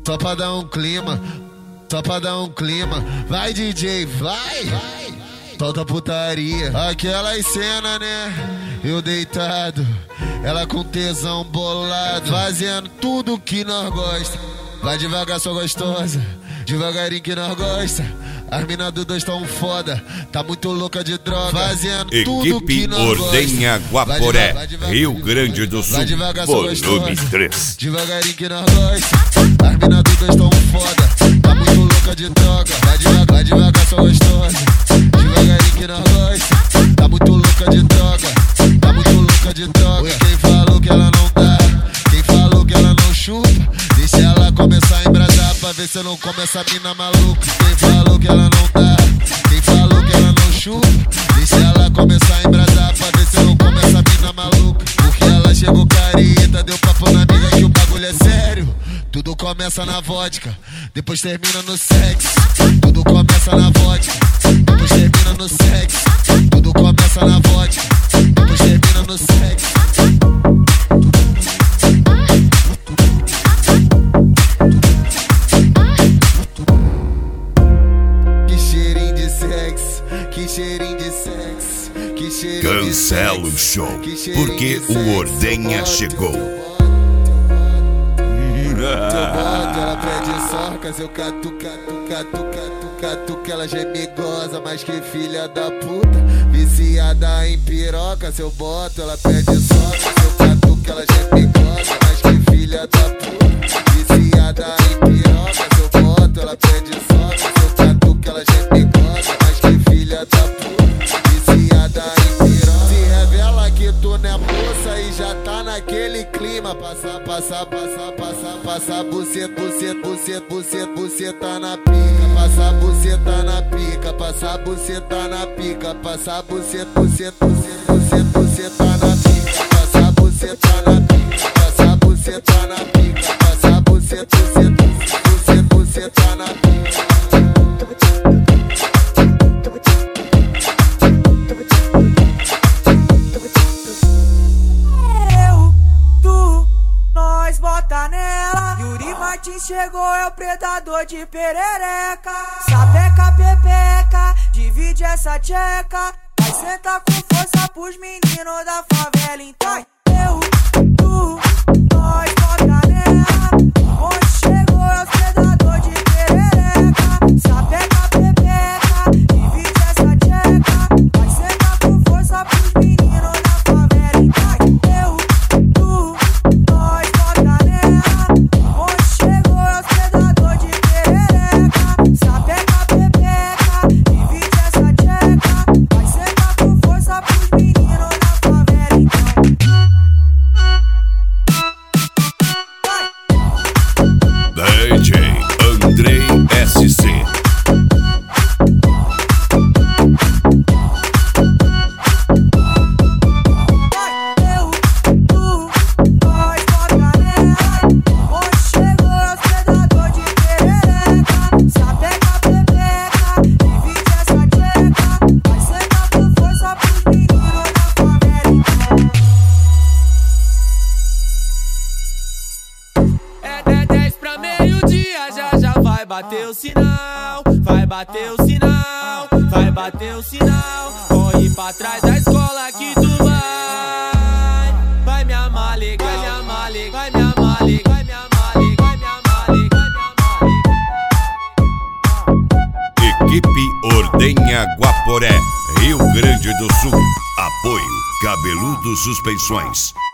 só pra dar um clima, só pra dar um clima. Vai DJ, vai, solta putaria. Aquelas cenas, né? Eu deitado, ela com tesão bolado, fazendo tudo que nós gosta. Vai devagar, sua gostosa, devagarinho que nós gosta. As mina do 2 tão foda, tá muito louca de droga, fazendo tudo que nós gosta. Ordenha Guaporé, Rio Grande do Sul, volume 3. Devagarinho que nós gosta. As mina do 2 tão foda, tá muito louca de droga. Vai devagar, sua gostosa, devagarinho que nós gosta. Tá muito louca de droga, tá muito louca de droga. Quem falou que ela não dá, quem falou que ela não chupa, deixa ela começar a embrasar pra ver se eu não come essa mina maluca. Quem falou que ela não dá, quem falou que ela não chupa, deixa ela começar a embrasar pra ver se eu não come essa mina maluca. Porque ela chegou careta, deu papo na amiga que o bagulho é sério. Tudo começa na vodka, depois termina no sexo. Tudo começa na vodka, depois termina no sexo. Tudo começa na vodka, depois termina no sexo. Que cheirinho de sexo, que cheirinho de sexo, que cheirinho de sexo. Cancela o show, porque o Ordenha chegou. Eu boto, ela pede sorcas, eu catu, que ela geme goza, mas que filha da puta, viciada em piroca. Se eu boto, ela pede sorcas, eu catu, que ela geme goza, mas que filha da puta, viciada em piroca. Se eu boto, ela pede sorcas, eu catu, que ela geme goza, mas que filha da puta, viciada em piroca. Se revela que tu não é moça e já tá naquele clima, passa buceta na pica, passa buceta na pica, passa buceta na pica, passa buceta na pica, passa buceta na pica, passa buceta na pica, passa buceta na pica. Nós bota nela. Yuri Martins chegou, é o predador de perereca. Sapeca, pepeca, divide essa tcheca. Vai sentar com força pros meninos da favela. Então eu, tu, nós bota nela. Onde chegou, é o predador de perereca. Sapeca, pepeca, divide essa tcheca. Vai sentar com força pros meninos da favela. Então eu, tu, nós bota nela. Onde chegou é o predador de perereca. Sapeca, pepeca, divide essa tcheca. Vai sentar com força pros meninos da favela. DJ Andrei SC. Bater o sinal, vai bater o sinal, vai bater o sinal. Corre pra trás da escola que tu vai. Vai me amar, liga, vai me amar, liga, vai me amar, liga, vai me amar, liga, vai me amar, liga, vai me amar, liga. Equipe Ordenha Guaporé, Rio Grande do Sul. Apoio Cabeludo Suspensões.